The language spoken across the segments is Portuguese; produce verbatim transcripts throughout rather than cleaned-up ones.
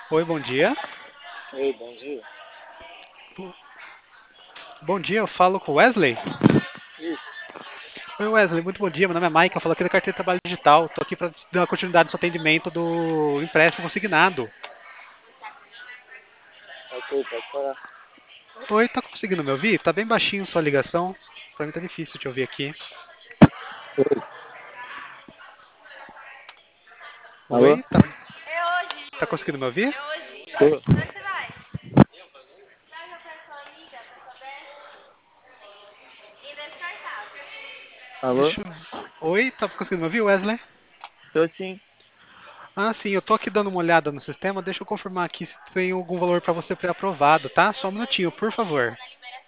Oi, bom dia. Oi, bom dia. Bom dia, eu falo com o Wesley. Isso. Oi, Wesley, muito bom dia. Meu nome é Mike, eu falo aqui da Carteira de Trabalho Digital. Estou aqui para dar continuidade no seu atendimento do empréstimo consignado. Ok, pode falar. Oi, tá conseguindo me ouvir? Tá bem baixinho sua ligação. Para mim tá difícil te ouvir aqui. Oi. Alô? Oi, tá, tá conseguindo me ouvir? Tô. Alô? Deixa eu... Oi, tá conseguindo me ouvir, Wesley? Tô sim. Ah, sim, eu tô aqui dando uma olhada no sistema. Deixa eu confirmar aqui se tem algum valor para você pré-aprovado, tá? Só um minutinho, por favor.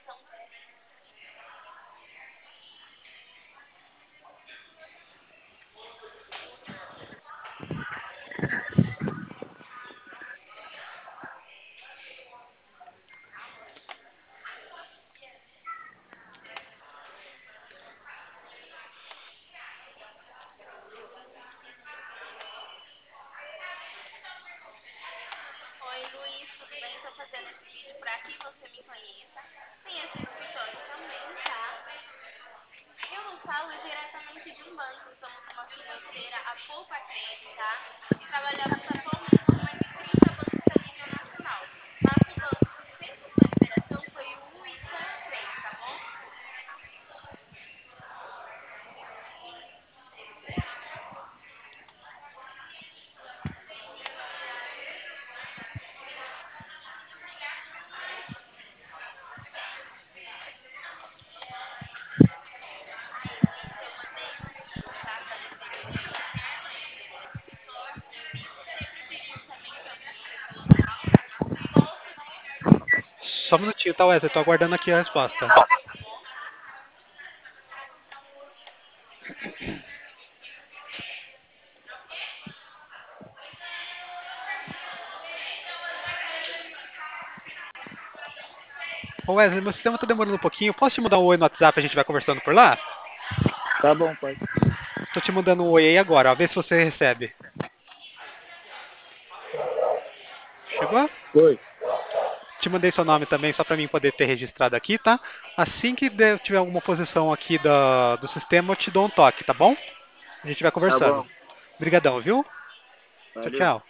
Só um minutinho, tá, Wesley? Tô aguardando aqui a resposta. Ô Wesley, meu sistema tá demorando um pouquinho. Posso te mandar um oi no WhatsApp e a gente vai conversando por lá? Tá bom, pode. Tô te mandando um oi aí agora, ó. Vê se você recebe. Chegou? Oi. Te mandei seu nome também, só pra mim poder ter registrado aqui, tá? Assim que der- tiver alguma posição aqui da- do sistema, eu te dou um toque, tá bom? A gente vai Tá conversando. bom. Obrigadão, viu? Tchau, Valeu. tchau.